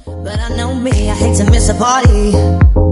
But I know me, I hate to miss a party.